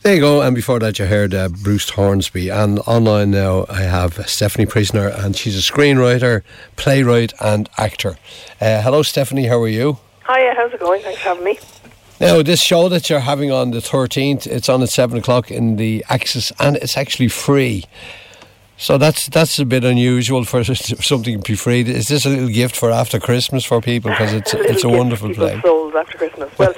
There you go, and before that you heard Bruce Hornsby, and online now I have Stephanie Prisoner, and she's a screenwriter, playwright and actor. Hello Stephanie, how are you? Hiya, how's it going? Thanks for having me. Now this show that you're having on the 13th, it's on at 7 o'clock in the Axis, and it's actually free. So that's a bit unusual for something to be free. Is this a little gift for after Christmas for people? Because it's a wonderful play. Souls after Christmas. Well,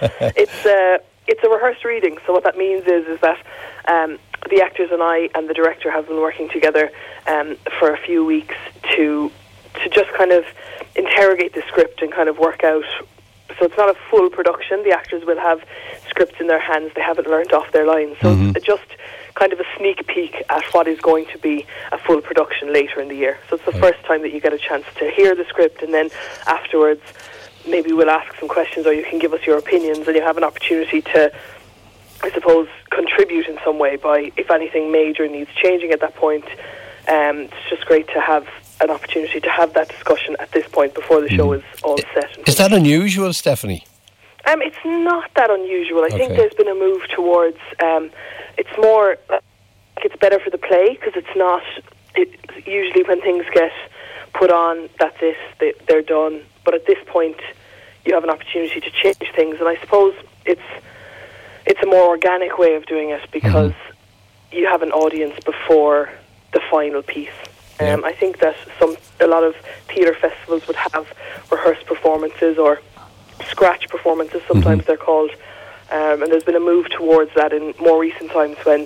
it's a rehearsed reading, so what that means is that the actors and I and the director have been working together for a few weeks to just kind of interrogate the script and kind of work out. So it's not a full production. The actors will have scripts in their hands. They haven't learnt off their lines. So it's just kind of a sneak peek at what is going to be a full production later in the year. So it's the first time that you get a chance to hear the script, and then afterwards maybe we'll ask some questions, or you can give us your opinions, and you have an opportunity to, I suppose, contribute in some way by, if anything major needs changing at that point. It's just great to have an opportunity to have that discussion at this point before the show is all set. Is that unusual, Stephanie? It's not that unusual. I think there's been a move towards, it's more, it's better for the play, because it's not, usually when things get put on, that's it, they're done. But at this point, you have an opportunity to change things, and I suppose it's a more organic way of doing it, because you have an audience before the final piece. I think that a lot of theatre festivals would have rehearsed performances or scratch performances, sometimes they're called, and there's been a move towards that in more recent times when,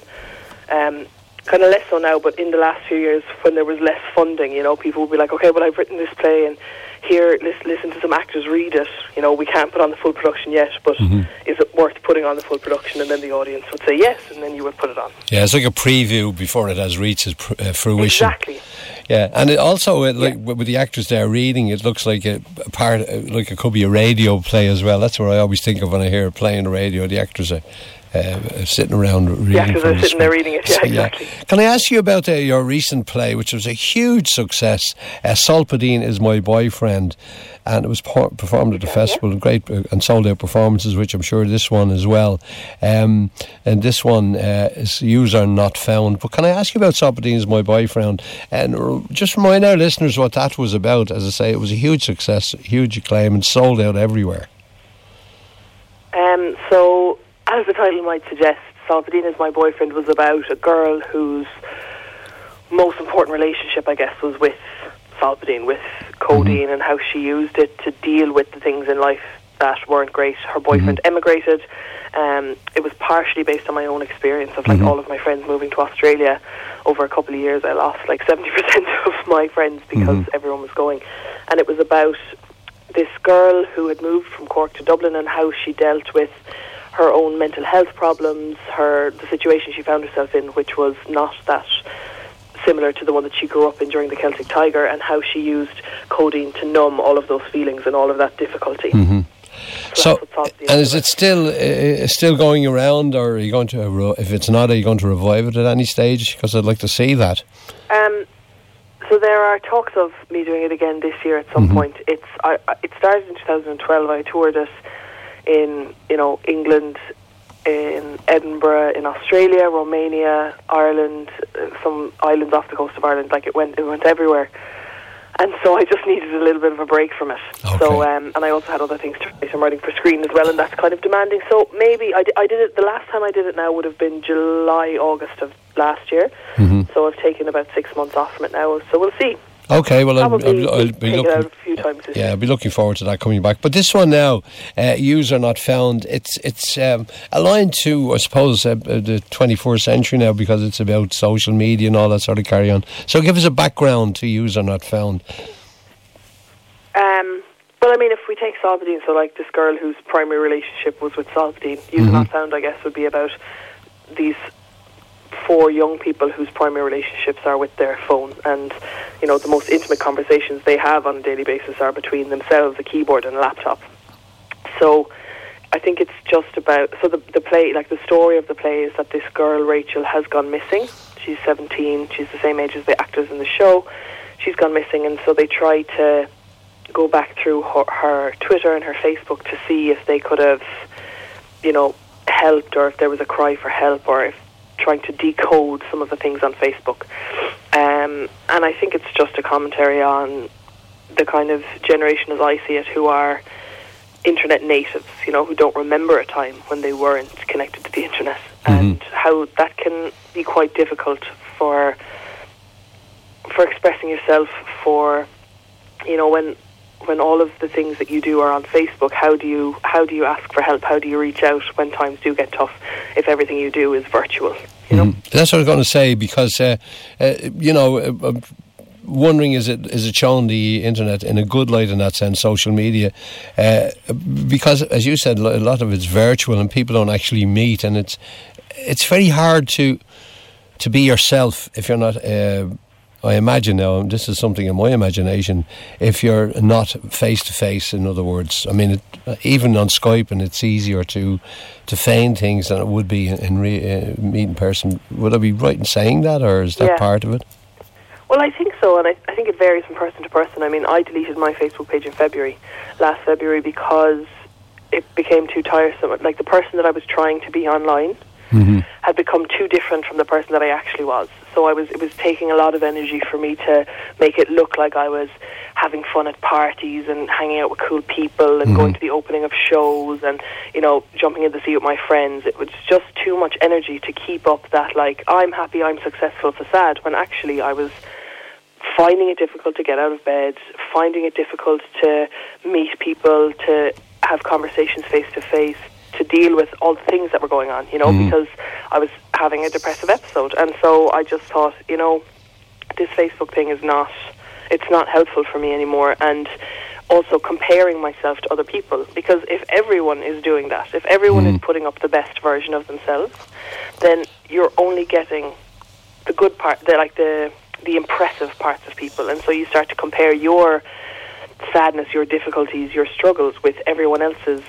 kind of less so now, but in the last few years when there was less funding, people would be like, okay, well, I've written this play, and here, listen to some actors read it. We can't put on the full production yet, but is it worth putting on the full production? And then the audience would say yes, and then you would put it on. Yeah, it's like a preview before it has reached its fruition. Exactly. Yeah, and it also, with the actors there reading, it looks like a part, like it could be a radio play as well. That's what I always think of when I hear playing the radio. The actors are sitting around reading. The actors are sitting there reading it, exactly. Can I ask you about your recent play, which was a huge success? Solpadeine Is My Boyfriend, and it was performed at the festival, great and sold out performances, which I'm sure this one as well. And this one is Yous Are Not Found. But can I ask you about Solpadeine Is My Boyfriend, and just remind our listeners what that was about? As I say, it was a huge success, huge acclaim, and sold out everywhere. So, as the title might suggest, Solpadeine Is My Boyfriend was about a girl whose most important relationship, I guess, was with Solpadeine, with codeine, and how she used it to deal with the things in life that weren't great. Her boyfriend emigrated. It was partially based on my own experience of all of my friends moving to Australia. Over a couple of years, I lost 70% of my friends because everyone was going. And it was about this girl who had moved from Cork to Dublin and how she dealt with her own mental health problems, the situation she found herself in, which was not that similar to the one that she grew up in during the Celtic Tiger, and how she used codeine to numb all of those feelings and all of that difficulty. So and is it still going around, or are you going to, if it's not, are you going to revive it at any stage? Because I'd like to see that. So there are talks of me doing it again this year at some point. It started in 2012. I toured it in England, in Edinburgh, in Australia, Romania, Ireland, some islands off the coast of Ireland. It went everywhere, and so I just needed a little bit of a break from it. Okay. So and I also had other things to write. I'm writing for screen as well, and that's kind of demanding. So maybe I did it. The last time I did it now would have been July, August of last year. So I've taken about 6 months off from it now. So we'll see. Okay, well, I'll be looking out a few times this year. I'll be looking forward to that coming back. But this one now, Yous Are Not Found. It's aligned to, I suppose, the 21st century now, because it's about social media and all that sort of carry on. So give us a background to Yous Are Not Found. Well, I mean, if we take Solpadeine, so this girl whose primary relationship was with Solpadeine, Yous Are Not Found, I guess, would be about these 4 young people whose primary relationships are with their phone, and the most intimate conversations they have on a daily basis are between themselves, a keyboard and a laptop. So I think it's just about, so the play, the story of the play is that this girl, Rachel, has gone missing. She's 17, she's the same age as the actors in the show. She's gone missing, and so they try to go back through her Twitter and her Facebook to see if they could have helped, or if there was a cry for help, or if trying to decode some of the things on Facebook. And I think it's just a commentary on the kind of generation, as I see it, who are internet natives, who don't remember a time when they weren't connected to the internet, and how that can be quite difficult for expressing yourself, for when all of the things that you do are on Facebook. How do you ask for help? How do you reach out when times do get tough if everything you do is virtual? That's what I was going to say, because wondering is it showing the internet in a good light in that sense, social media, because as you said, a lot of it's virtual and people don't actually meet, and it's very hard to be yourself if you're not. I imagine now, this is something in my imagination, if you're not face to face. In other words, I mean, even on Skype, and it's easier to feign things than it would be in meet in person. Would I be right in saying that, or is that part of it? Well, I think so, and I think it varies from person to person. I mean, I deleted my Facebook page in last February, because it became too tiresome. Like, the person that I was trying to be online had become too different from the person that I actually was. So it was taking a lot of energy for me to make it look like I was having fun at parties and hanging out with cool people and going to the opening of shows and, jumping in the sea with my friends. It was just too much energy to keep up that, like, I'm happy, I'm successful facade, when actually I was finding it difficult to get out of bed, finding it difficult to meet people, to have conversations face to face, to deal with all the things that were going on, because I was having a depressive episode. And so I just thought, this Facebook thing it's not helpful for me anymore. And also comparing myself to other people, because if everyone is doing that, if everyone is putting up the best version of themselves, then you're only getting the good part, the impressive parts of people. And so you start to compare your sadness, your difficulties, your struggles with everyone else's,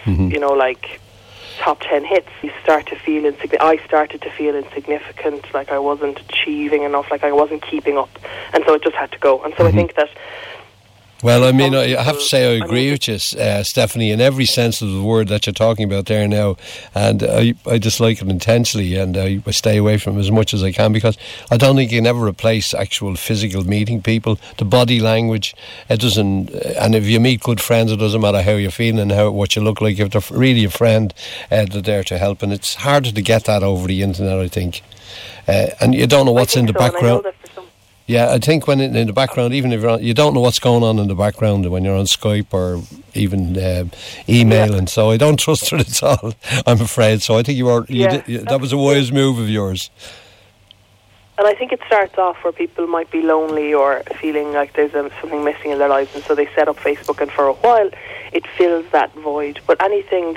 top 10 hits. You start to feel I started to feel insignificant, like I wasn't achieving enough, like I wasn't keeping up, and so it just had to go. And so I think that. Well, I mean, I have to say I agree with you, Stephanie, in every sense of the word that you're talking about there now, and I dislike it intensely, and I stay away from it as much as I can, because I don't think you can ever replace actual physical meeting people. The body language, it doesn't, and if you meet good friends, it doesn't matter how you're feeling and what you look like. If they're really a friend, they're there to help, and it's harder to get that over the internet, I think, and you don't know what's in the background. Yeah, I think when in the background, even if you don't know what's going on in the background when you're on Skype or even emailing. So I don't trust it at all, I'm afraid. So I think that was a wise move of yours. And I think it starts off where people might be lonely or feeling like there's something missing in their lives, and so they set up Facebook, and for a while it fills that void. But anything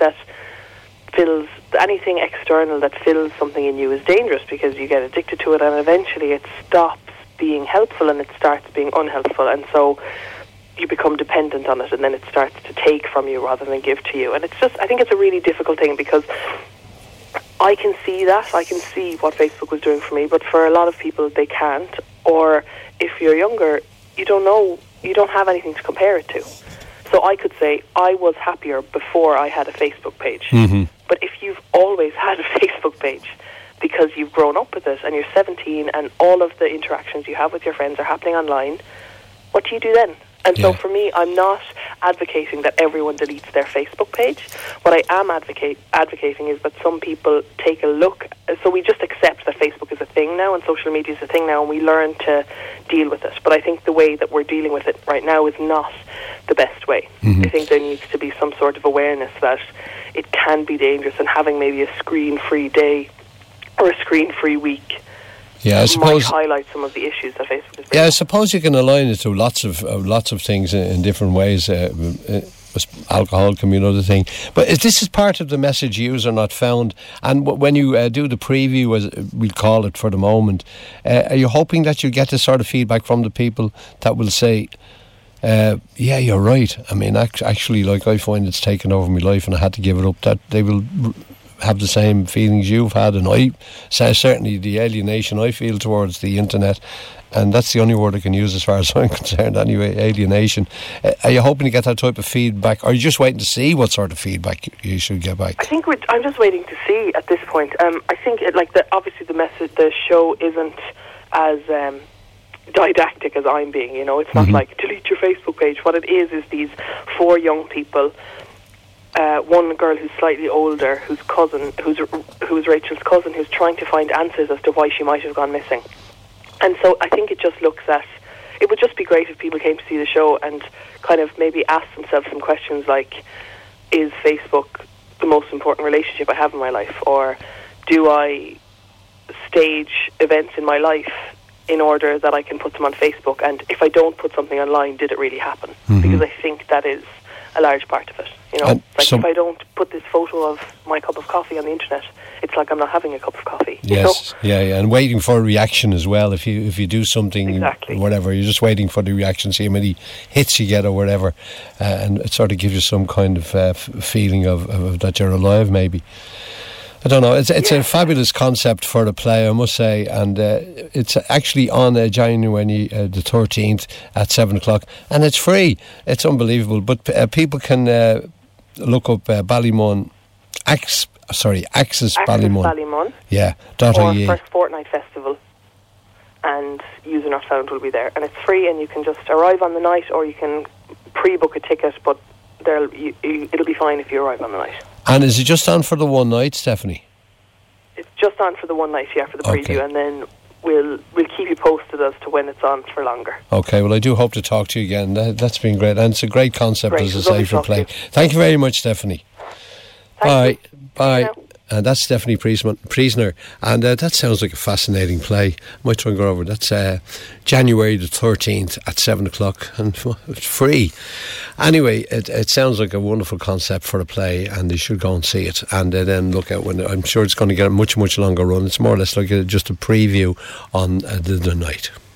external that fills something in you is dangerous, because you get addicted to it, and eventually it stops being helpful and it starts being unhelpful, and so you become dependent on it, and then it starts to take from you rather than give to you. And it's just, I think it's a really difficult thing, because I can see what Facebook was doing for me, but for a lot of people they can't, or if you're younger, you don't have anything to compare it to. So I could say I was happier before I had a Facebook page. But if you've always had a Facebook page because you've grown up with it and you're 17 and all of the interactions you have with your friends are happening online, what do you do then? And so for me, I'm not advocating that everyone deletes their Facebook page. What I am advocating is that some people take a look. So we just accept that Facebook is a thing now and social media is a thing now, and we learn to deal with it. But I think the way that we're dealing with it right now is not the best way. I think there needs to be some sort of awareness that it can be dangerous, and having maybe a screen-free day or a screen-free week I suppose might highlight some of the issues that Facebook is. I suppose you can align it to lots of things in different ways. Alcohol can be another thing, but this is part of the message: user not found. And when you do the preview, as we'll call it for the moment, are you hoping that you get this sort of feedback from the people that will say, yeah, you're right, I mean, actually, like, I find it's taken over my life and I had to give it up, that they will have the same feelings you've had, and I certainly the alienation I feel towards the internet, and that's the only word I can use as far as I'm concerned anyway, alienation. Are you hoping to get that type of feedback, or are you just waiting to see what sort of feedback you should get back? I think I'm just waiting to see at this point. I think obviously the show isn't as didactic as I'm being, it's not like delete your Facebook page. What it is these 4 young people, one girl who's slightly older, who's Rachel's cousin, who's trying to find answers as to why she might have gone missing. And so I think it just looks at, it would just be great if people came to see the show and kind of maybe asked themselves some questions like, is Facebook the most important relationship I have in my life? Or do I stage events in my life in order that I can put them on Facebook? And if I don't put something online, did it really happen? Because I think that is a large part of it. If I don't put this photo of my cup of coffee on the internet, it's like I'm not having a cup of coffee. Yes, yeah, and waiting for a reaction as well. If you do something, whatever, you're just waiting for the reaction, see how many hits you get or whatever, and it sort of gives you some kind of feeling of that you're alive, maybe. I don't know. It's a fabulous concept for the play, I must say, and it's actually on January the 13th at 7 o'clock, and it's free. It's unbelievable. But people can look up Ballymun, Axis Ballymun. Yeah. Or First Fortnight Festival, and User Not Found will be there, and it's free, and you can just arrive on the night, or you can pre-book a ticket, but it'll be fine if you arrive on the night. And is it just on for the one night, Stephanie? It's just on for the one night, for the preview, and then we'll keep you posted as to when it's on for longer. Okay, well, I do hope to talk to you again. That's been great, and it's a great concept, as I say, for play. Thank you very much, Stephanie. Bye. And that's Stephanie Priestner, and that sounds like a fascinating play. I might try and go over. That's January the 13th at 7 o'clock, and it's free. Anyway, it sounds like a wonderful concept for a play, and they should go and see it, and then look out when. I'm sure it's going to get a much, much longer run. It's more or less like just a preview on the night.